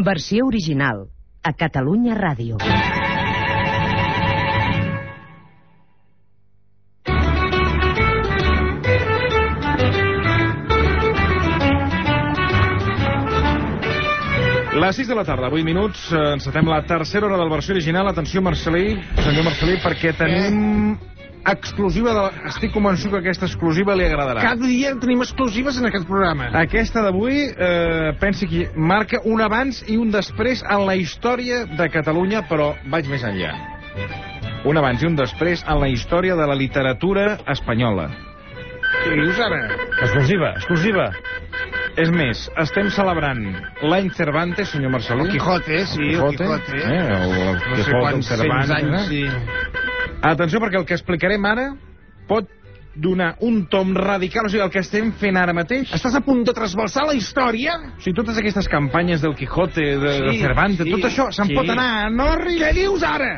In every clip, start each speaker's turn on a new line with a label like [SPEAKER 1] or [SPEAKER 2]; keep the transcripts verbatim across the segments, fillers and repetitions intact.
[SPEAKER 1] Versió original, a Catalunya Ràdio.
[SPEAKER 2] Les sis de la tarda, vuit minuts, encetem la tercera hora del versió original. Atenció, Marcelí, senyor Marcelí, perquè tenim exclusiva de... Estic convençut que aquesta exclusiva li agradarà.
[SPEAKER 3] Cada dia tenim exclusives en aquest programa.
[SPEAKER 2] Aquesta d'avui, eh, pensi que marca un abans i un després en la història de Catalunya, però vaig més enllà. Un abans i un després en la història de la literatura espanyola.
[SPEAKER 3] Què dius ara?
[SPEAKER 4] Exclusiva, exclusiva.
[SPEAKER 2] És més, estem celebrant l'any Cervantes, senyor Marcelí.
[SPEAKER 3] El Quijote, sí, el Quijote.
[SPEAKER 2] Eh, el, el
[SPEAKER 3] no sé quants cents anys, sí.
[SPEAKER 2] Atenció, perquè el que explicarem ara pot donar un tom radical, o sigui, el que estem fent ara mateix.
[SPEAKER 3] Estàs a punt de trasbalsar la història?
[SPEAKER 2] O sigui, totes aquestes campanyes del Quijote, de, sí, de Cervantes, sí, tot això se'n sí. pot anar, no?
[SPEAKER 3] Què dius ara?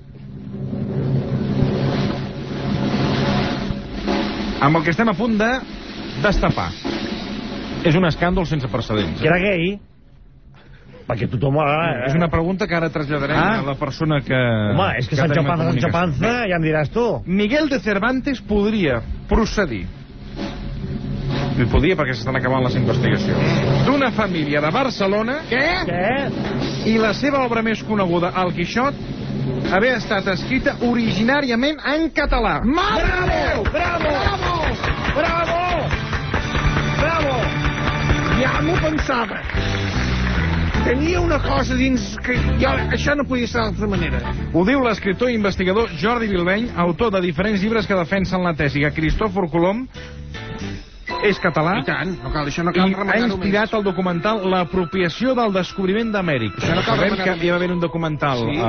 [SPEAKER 2] Amb el que estem a punt de destapar. És un escàndol sense precedents.
[SPEAKER 4] Que era gay? Perquè tothom... Eh?
[SPEAKER 2] És una pregunta que ara traslladarem ah? a la persona que...
[SPEAKER 4] Home, és que, que Sancho Panza, Sancho Panza, ja em diràs tu.
[SPEAKER 2] Miguel de Cervantes podria procedir, i podria perquè s'estan acabant les investigacions, d'una família de Barcelona...
[SPEAKER 3] Què?
[SPEAKER 4] Què?
[SPEAKER 2] I la seva obra més coneguda, El Quixot, haver estat escrita originàriament en català.
[SPEAKER 3] Bravo! Bravo! Bravo! Bravo! Bravo! Ja m'ho pensava. Tenia una cosa dins que jo, això no podia ser d'altra manera.
[SPEAKER 2] Ho diu l'escriptor i investigador Jordi Bilbeny, autor de diferents llibres que defensen la tesi que Cristòfor Colom és català.
[SPEAKER 3] I tant, no cal, això no cal
[SPEAKER 2] remarcar-ho més. I ha inspirat el documental L'apropiació del descobriment d'Amèrica.
[SPEAKER 3] Això no cal remarcar-ho
[SPEAKER 2] més. Hi va haver un documental... Sí.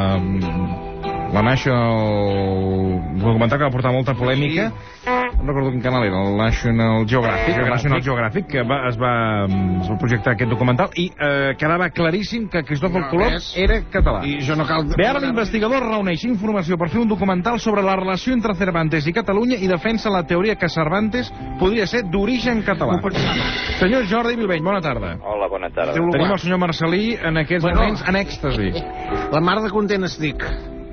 [SPEAKER 2] Uh, la National... Un documental que va portar molta polèmica. Sí. No recordo quin canal era, el National Geographic. Geographic. El National Geographic, que va, es, va, es va projectar aquest documental i eh, quedava claríssim que Cristòfor no, Colom és... era català.
[SPEAKER 3] I jo no cal...
[SPEAKER 2] Bé, ara l'investigador reuneix informació per fer un documental sobre la relació entre Cervantes i Catalunya i defensa la teoria que Cervantes podria ser d'origen català. Senyor Jordi Bilbeny, bona tarda.
[SPEAKER 5] Hola, bona tarda.
[SPEAKER 2] Tenim el senyor Marcelí en aquests bueno, moments en èxtasi.
[SPEAKER 3] La mar de content estic.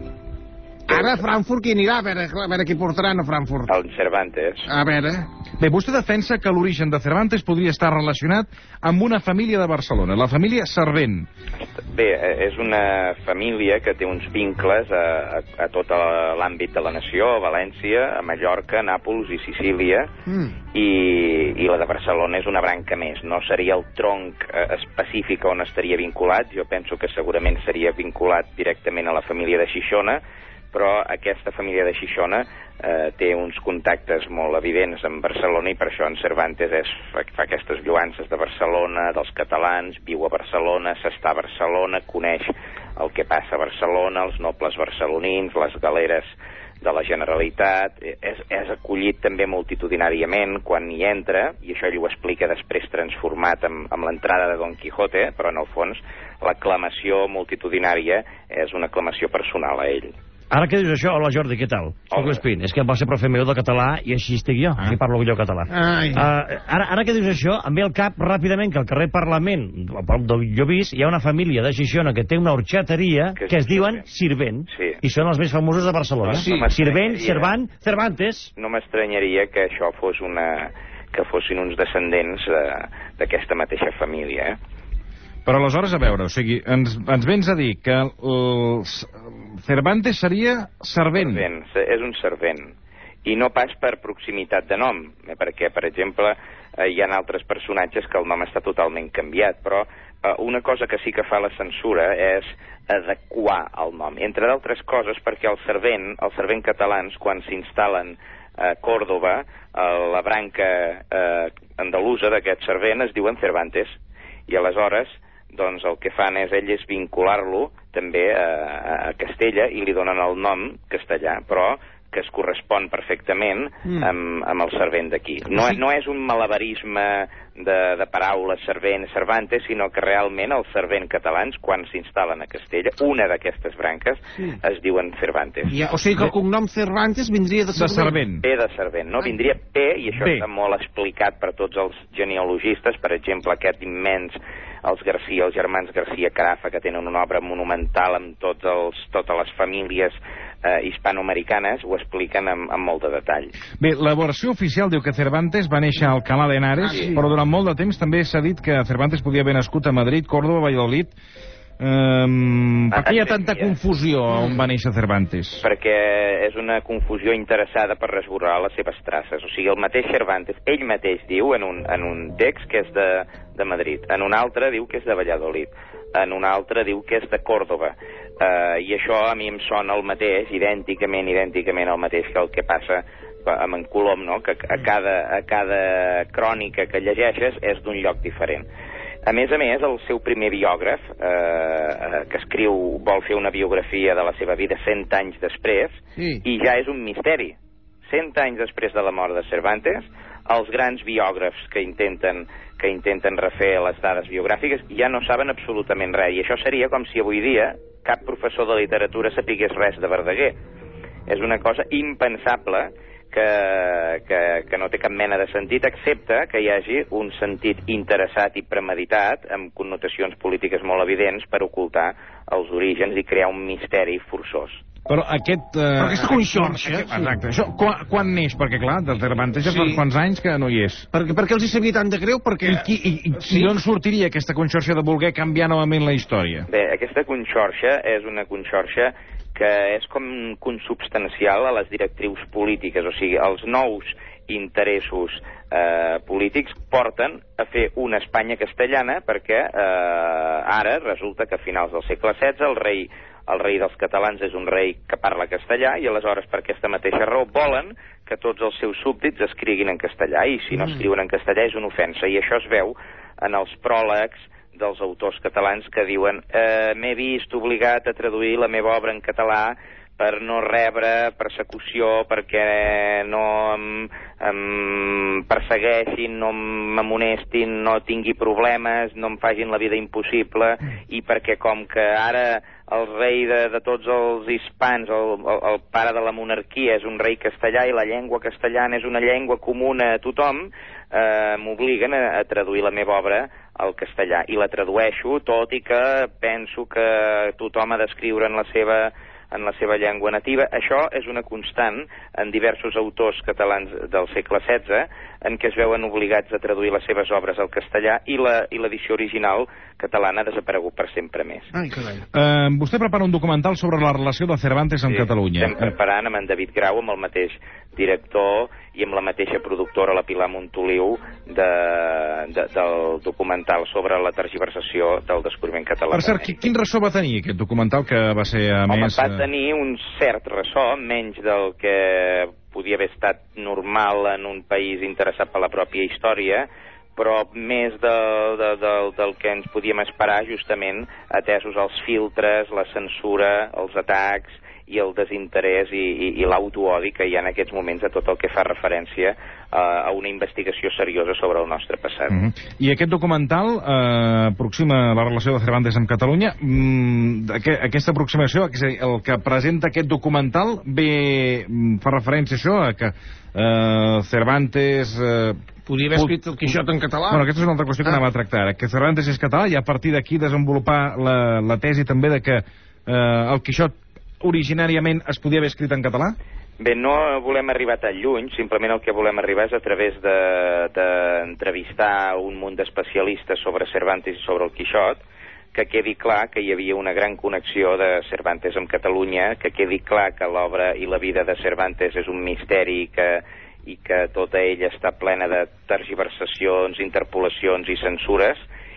[SPEAKER 3] Ara a Frankfurt qui anirà? A veure, a veure qui portaran a Frankfurt.
[SPEAKER 5] El Cervantes.
[SPEAKER 3] A veure...
[SPEAKER 2] Bé, vostè defensa que l'origen de Cervantes podria estar relacionat amb una família de Barcelona, la família Servent.
[SPEAKER 5] Bé, és una família que té uns vincles a, a, a tot l'àmbit de la nació, a València, a Mallorca, Nàpols i Sicília, mm. i, i la de Barcelona és una branca més. No seria el tronc eh, específic on estaria vinculat, jo penso que segurament seria vinculat directament a la família de Xixona, però aquesta família de Xixona eh, té uns contactes molt evidents amb Barcelona i per això en Cervantes és, fa, fa aquestes lluances de Barcelona, dels catalans, viu a Barcelona, s'està a Barcelona, coneix el que passa a Barcelona, els nobles barcelonins, les galeres de la Generalitat, és, és acollit també multitudinàriament quan hi entra, i això ell ho explica després transformat amb, amb l'entrada de Don Quijote, però en el fons l'aclamació multitudinària és una aclamació personal a ell.
[SPEAKER 4] Ara que dius això, hola Jordi, què tal? Soc l'Espín, és que va ser profe meu de català i així estic jo, ah. que parlo millor català. Uh, ara, ara que dius això, em ve al cap ràpidament que al carrer Parlament, a prop d'on jo visc, hi ha una família de Xixona que té una horxateria que, que es diuen Sirvent, sí. i són els més famosos de Barcelona.
[SPEAKER 5] Sí.
[SPEAKER 4] Sirvent, Servant, Cervantes.
[SPEAKER 5] No m'estranyaria que això fos una... que fossin uns descendents d'aquesta mateixa família, eh?
[SPEAKER 2] Però aleshores, a veure, o sigui, ens, ens vens a dir que el Cervantes seria servent.
[SPEAKER 5] servent. És un servent. I no pas per proximitat de nom, perquè, per exemple, hi ha altres personatges que el nom està totalment canviat, però una cosa que sí que fa la censura és adequar el nom. Entre d'altres coses, perquè el servent, els servents catalans, quan s'instal·len a Còrdova, la branca eh, andalusa d'aquest servent es diuen Cervantes, i aleshores doncs el que fan és ells vincular-lo també a, a Castella i li donen el nom castellà, però que es correspon perfectament mm. amb, amb el servent d'aquí. No, sí. no és un malabarisme de, de paraules servent, Cervantes, sinó que realment els servents catalans, quan s'instal·len a Castella, una d'aquestes branques, sí. es diuen Cervantes.
[SPEAKER 3] Ja, o sigui que el cognom Cervantes vindria de servent.
[SPEAKER 2] De servent.
[SPEAKER 5] P de servent, no? Ai. Vindria P, i això P. està molt explicat per tots els genealogistes, per exemple, aquest immens, els Garcia, els germans Garcia Carafa, que tenen una obra monumental amb tots els, totes les famílies eh, hispanoamericanes, ho expliquen amb, amb molt de detall.
[SPEAKER 2] Bé, la versió oficial diu que Cervantes va néixer a Alcalá de Henares, sí. però durant molt de temps també s'ha dit que Cervantes podia haver nascut a Madrid, Córdoba, Valladolid. Um, per què hi ha tanta confusió on va néixer Cervantes?
[SPEAKER 5] Perquè és una confusió interessada per resborrar les seves traces. O sigui, el mateix Cervantes, ell mateix diu en un, en un text que és de, de Madrid, en un altre diu que és de Valladolid, en un altre diu que és de Còrdova. Uh, I això a mi em sona el mateix, idènticament, idènticament el mateix que el que passa amb en Colom, no? Que a cada, a cada crònica que llegeixes és d'un lloc diferent. A més a més, el seu primer biògraf, eh, que escriu, vol fer una biografia de la seva vida cent anys després, sí. i ja és un misteri. Cent anys després de la mort de Cervantes, els grans biògrafs que intenten, que intenten refer les dades biogràfiques ja no saben absolutament res, i això seria com si avui dia cap professor de literatura sapigués res de Verdaguer. És una cosa impensable Que, que, que no té cap mena de sentit, excepte que hi hagi un sentit interessat i premeditat amb connotacions polítiques molt evidents per ocultar els orígens i crear un misteri forçós.
[SPEAKER 2] Però aquest... Uh,
[SPEAKER 3] Però aquesta conxorxa...
[SPEAKER 2] Aquest, exacte. Això, quan, quan neix? Perquè, clar, del Cervantes ja fa uns quants anys que no hi és.
[SPEAKER 3] Per, per què els hi sabia tant de greu? Perquè...
[SPEAKER 2] I, qui, i, i sí. d'on sortiria aquesta conxorxa de voler canviar novament la història?
[SPEAKER 5] Bé, aquesta conxorxa és una conxorxa que és com consubstancial a les directrius polítiques, o sigui, els nous interessos eh, polítics porten a fer una Espanya castellana perquè eh, ara resulta que a finals del segle setze el rei, el rei dels catalans és un rei que parla castellà i aleshores per aquesta mateixa raó volen que tots els seus súbdits escriguin en castellà i si no escriuen en castellà és una ofensa i això es veu en els pròlegs dels autors catalans que diuen eh, m'he vist obligat a traduir la meva obra en català per no rebre persecució, perquè no em, em persegueixin, no m'amonestin, no tingui problemes, no em facin la vida impossible, i perquè com que ara el rei de, de tots els hispans, el, el, el pare de la monarquia, és un rei castellà i la llengua castellana és una llengua comuna a tothom, eh, m'obliguen a, a traduir la meva obra al castellà. I la tradueixo, tot i que penso que tothom ha d'escriure en la seva en la seva llengua nativa. Això és una constant en diversos autors catalans del segle setze, en què es veuen obligats a traduir les seves obres al castellà i la i l'edició original catalana ha desaparegut per sempre més.
[SPEAKER 3] Ai, carai.
[SPEAKER 2] Uh, vostè prepara un documental sobre la relació de Cervantes amb
[SPEAKER 5] sí,
[SPEAKER 2] Catalunya.
[SPEAKER 5] Estem preparant amb en David Grau, amb el mateix director i amb la mateixa productora, la Pilar Montoliu, de, de, del documental sobre la tergiversació del descobriment català.
[SPEAKER 2] Per cert, quin ressò va tenir aquest documental que va ser a
[SPEAKER 5] Home,
[SPEAKER 2] més...
[SPEAKER 5] va tenir un cert ressò, menys del que podia haver estat normal en un país interessat per la pròpia història, però més de, de, de, del que ens podíem esperar, justament, atesos els filtres, la censura, els atacs i el desinterès i, i, i l'autoodi que hi ha en aquests moments a tot el que fa referència a, a una investigació seriosa sobre el nostre passat.
[SPEAKER 2] Mm -hmm. I aquest documental eh, aproxima la relació de Cervantes amb Catalunya. Mm, aqu aquesta aproximació, el que presenta aquest documental, bé, fa referència a això, a que eh, Cervantes... Eh,
[SPEAKER 3] Podria haver escrit el Quixot en català.
[SPEAKER 2] Bueno, aquesta és una altra qüestió que ah. anem a tractar ara. Que Cervantes és català i a partir d'aquí desenvolupar la, la tesi també de que eh, el Quixot originàriament es podia haver escrit en català?
[SPEAKER 5] Bé, no volem arribar tan lluny, simplement el que volem arribar és a través d'entrevistar de, de un munt d'especialistes sobre Cervantes i sobre el Quixot, que quedi clar que hi havia una gran connexió de Cervantes amb Catalunya, que quedi clar que l'obra i la vida de Cervantes és un misteri que, i que tota ella està plena de tergiversacions, interpolacions i censures,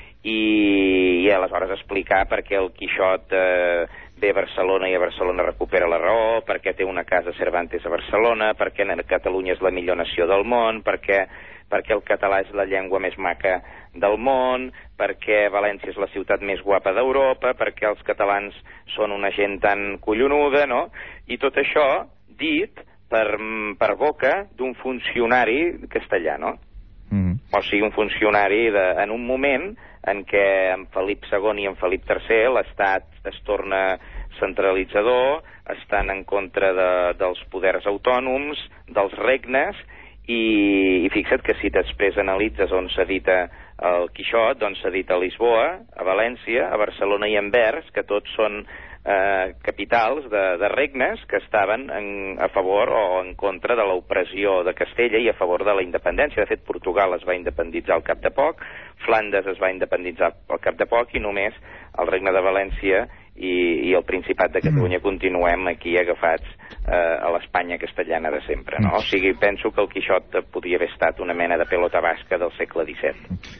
[SPEAKER 5] i, i aleshores explicar per què el Quixot eh, ve a Barcelona i a Barcelona recupera la raó, per què té una casa Cervantes a Barcelona, per què Catalunya és la millor nació del món, per què, per què el català és la llengua més maca del món, per què València és la ciutat més guapa d'Europa, per què els catalans són una gent tan collonuda, no? I tot això dit per, per boca d'un funcionari castellà, no? Mm. O sigui, un funcionari de, en un moment en què en Felip segon i en Felip tercer l'Estat es torna centralitzador, estan en contra de, dels poders autònoms, dels regnes, i, i fixa't que si després analitzes on s'edita el Quixot doncs, s'ha dit a Lisboa, a València, a Barcelona i a Anvers, que tots són eh, capitals de, de regnes que estaven en, a favor o en contra de l'opressió de Castella i a favor de la independència. De fet, Portugal es va independitzar al cap de poc, Flandes es va independitzar al cap de poc i només el regne de València i, i el Principat de Catalunya continuem aquí agafats eh, a l'Espanya castellana de sempre, no? O sigui, penso que el Quixot podia haver estat una mena de pelota basca del segle disset.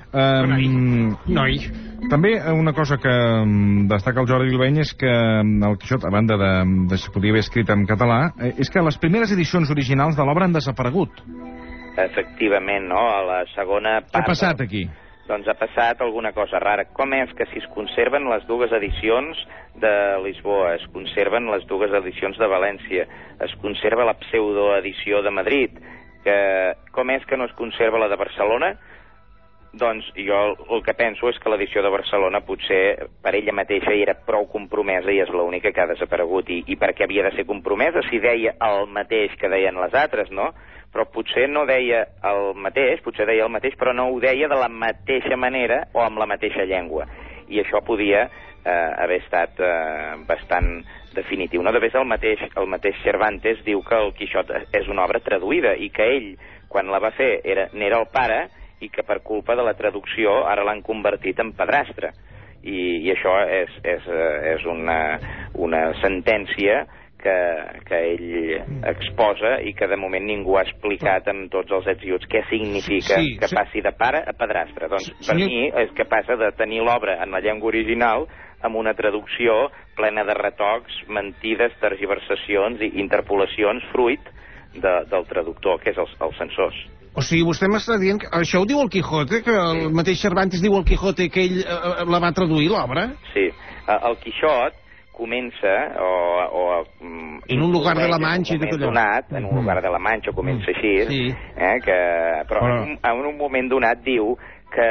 [SPEAKER 2] Um, noi. També una cosa que destaca el Jordi Vilbeny és que el Quixot, a banda de, de si podia haver escrit en català, és que les primeres edicions originals de l'obra han desaparegut.
[SPEAKER 5] Efectivament, no? A la segona part...
[SPEAKER 2] Què ha passat aquí?
[SPEAKER 5] Doncs ha passat alguna cosa rara. Com és que si es conserven les dues edicions de Lisboa, es conserven les dues edicions de València, es conserva la pseudoedició de Madrid, que com és que no es conserva la de Barcelona? Doncs jo el que penso és que l'edició de Barcelona potser per ella mateixa hi era prou compromesa i és l'única que ha desaparegut. I, i per què havia de ser compromesa si deia el mateix que deien les altres, no? Però potser no deia el mateix, potser deia el mateix, però no ho deia de la mateixa manera o amb la mateixa llengua. I això podia eh, haver estat eh, bastant definitiu. No, de fet, el mateix, el mateix Cervantes diu que el Quixot és una obra traduïda i que ell, quan la va fer, era, n'era el pare i que per culpa de la traducció ara l'han convertit en padrastre. I, i això és, és, és una, una sentència que, que ell exposa i que de moment ningú ha explicat amb tots els ets i uts què significa sí, que passi de pare a padrastre. Doncs per senyor... mi és que passa de tenir l'obra en la llengua original amb una traducció plena de retocs, mentides, tergiversacions i interpolacions fruit de, del traductor, que és els, els censors.
[SPEAKER 3] O sigui, vostè m'està dient que això ho diu el Quijote, que el mateix Cervantes diu al Quijote que ell eh, la va traduir, l'obra?
[SPEAKER 5] Sí. El Quixot comença o... o
[SPEAKER 3] en un lugar de la Manxa i tot allò.
[SPEAKER 5] Donat, en un lugar de la Manxa comença així, sí. eh, que, però en un, en un moment donat diu que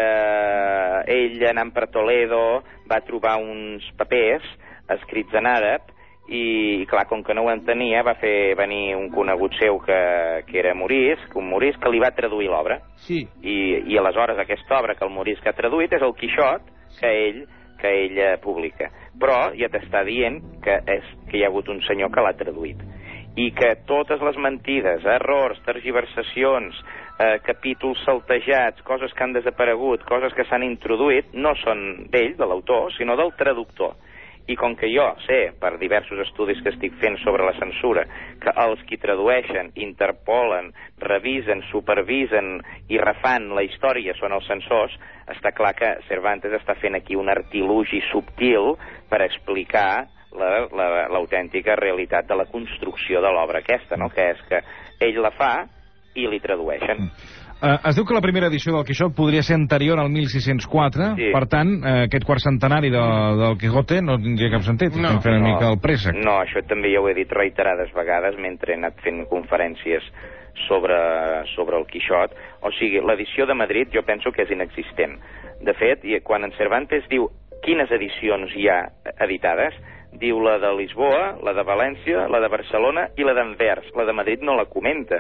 [SPEAKER 5] ell, anant per Toledo, va trobar uns papers escrits en àrab i, clar, com que no ho entenia, va fer venir un conegut seu que, que era Morisc, un Morisc que li va traduir l'obra.
[SPEAKER 3] Sí.
[SPEAKER 5] I, I aleshores aquesta obra que el Morisc ha traduït és el Quixot que ell, que ell eh, publica. Però ja t'està dient que, és, que hi ha hagut un senyor que l'ha traduït. I que totes les mentides, errors, tergiversacions, eh, capítols saltejats, coses que han desaparegut, coses que s'han introduït, no són d'ell, de l'autor, sinó del traductor. I com que jo sé, per diversos estudis que estic fent sobre la censura, que els qui tradueixen, interpolen, revisen, supervisen i refan la història són els censors, està clar que Cervantes està fent aquí un artilugi subtil per explicar l'autèntica la, la, realitat de la construcció de l'obra aquesta, no? Que és que ell la fa i li tradueixen.
[SPEAKER 2] Uh, es diu que la primera edició del Quixot podria ser anterior al mil sis-cents quatre, sí. Per tant, uh, aquest quart centenari de, del Quijote no tindria cap sentit. No, Estem fent una no, mica el préssec.
[SPEAKER 5] No, això també ja ho he dit reiterades vegades mentre he anat fent conferències sobre, sobre el Quixot. O sigui, l'edició de Madrid jo penso que és inexistent. De fet, quan en Cervantes diu quines edicions hi ha editades, diu la de Lisboa, la de València, la de Barcelona i la d'Anvers. La de Madrid no la comenta.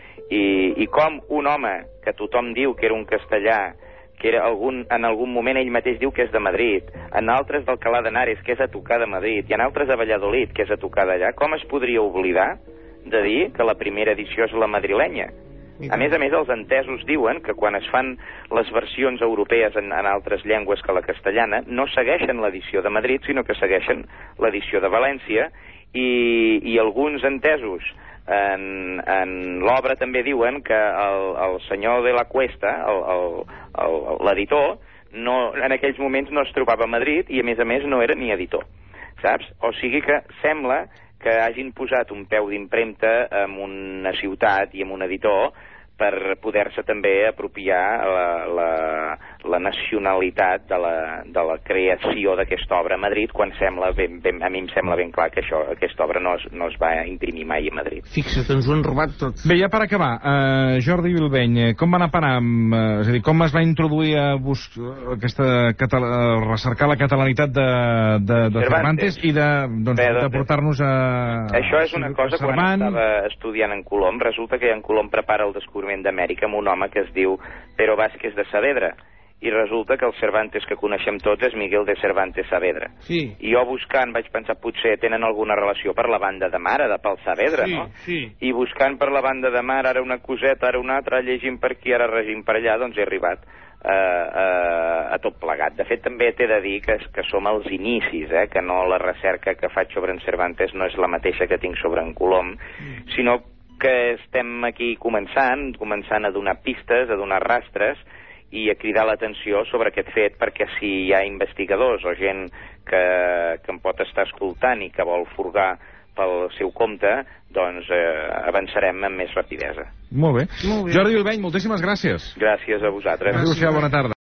[SPEAKER 5] I, i com un home que tothom diu que era un castellà, que era algun, en algun moment ell mateix diu que és de Madrid, en altres d'Alcalá de Henares, que és a tocar de Madrid, i en altres de Valladolid, que és a tocar d'allà, com es podria oblidar de dir que la primera edició és la madrilenya? A més a més, els entesos diuen que quan es fan les versions europees en, en altres llengües que la castellana, no segueixen l'edició de Madrid, sinó que segueixen l'edició de València, i, i alguns entesos en, en l'obra també diuen que el, el senyor de la Cuesta, l'editor, no, en aquells moments no es trobava a Madrid i a més a més no era ni editor, saps? O sigui que sembla que hagin posat un peu d'impremta en una ciutat i en un editor per poder-se també apropiar la, la, la nacionalitat de la, de la creació d'aquesta obra a Madrid, quan sembla ben, ben, a mi em sembla ben clar que això, aquesta obra no es, no es va imprimir mai a Madrid.
[SPEAKER 3] Fixa't, ens ho han robat tot.
[SPEAKER 2] Bé, ja per acabar, uh, Jordi Vilbeny, com va anar a parar, amb, uh, és a dir, com es va introduir a bus aquesta, catala, uh, recercar la catalanitat de, de, de Cervantes i de, doncs, Bé, de portar-nos a...
[SPEAKER 5] Això és una cosa, quan estava estudiant en Colom, resulta que en Colom prepara el descobriment d'Amèrica amb un home que es diu Pero Vázquez de Saavedra, i resulta que el Cervantes que coneixem tots és Miguel de Cervantes Saavedra.
[SPEAKER 3] Sí.
[SPEAKER 5] I jo buscant vaig pensar, potser tenen alguna relació per la banda de mar, de pel Saavedra,
[SPEAKER 3] sí,
[SPEAKER 5] no?
[SPEAKER 3] Sí.
[SPEAKER 5] I buscant per la banda de mar, ara una coseta, ara una altra, llegint per aquí, ara regint per allà, doncs he arribat a, a, a tot plegat. De fet, també t'he de dir que, que som als inicis, eh? Que no la recerca que faig sobre en Cervantes no és la mateixa que tinc sobre en Colom, mm. sinó que estem aquí començant, començant a donar pistes, a donar rastres, i a cridar l'atenció sobre aquest fet, perquè si hi ha investigadors o gent que, que em pot estar escoltant i que vol furgar pel seu compte, doncs eh, avançarem amb més rapidesa.
[SPEAKER 2] Molt bé. Molt bé. Jordi Bilbeny, moltíssimes gràcies.
[SPEAKER 5] Gràcies a vosaltres.
[SPEAKER 2] Adéu-siau, bona tarda.